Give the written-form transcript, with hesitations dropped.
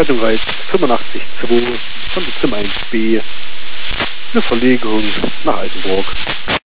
Rettungsreiz 85-2 von der Zim 1b. Eine Verlegung nach Altenburg.